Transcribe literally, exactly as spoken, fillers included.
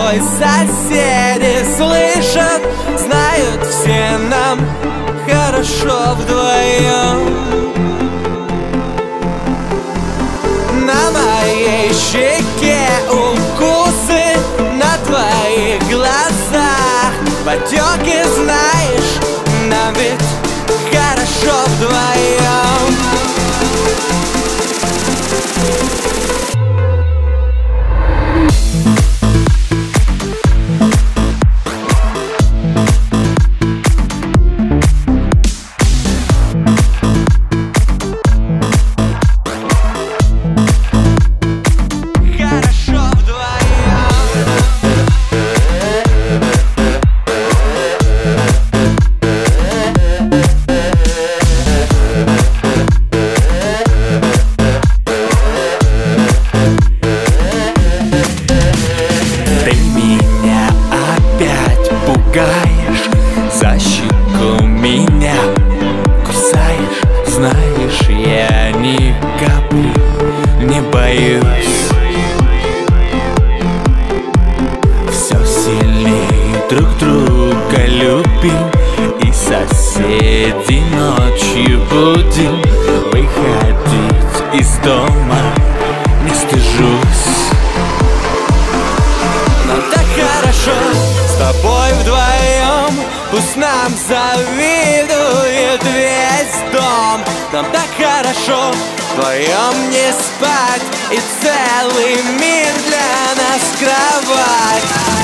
тобой соседи слышат, знают, все нам хорошо вдвоем. На моей щеке укусы, на твоих глазах потеки, знаешь, нам ведь хорошо вдвоем. За щеку меня кусаешь, знаешь, я ни капли не боюсь. Все сильнее друг друга любим, и соседей ночью будем выходить из дома, не стыжусь. Нам так хорошо с тобой вдвоем, пусть нам завидует весь дом. Нам так хорошо вдвоем не спать, и целый мир для нас кровать.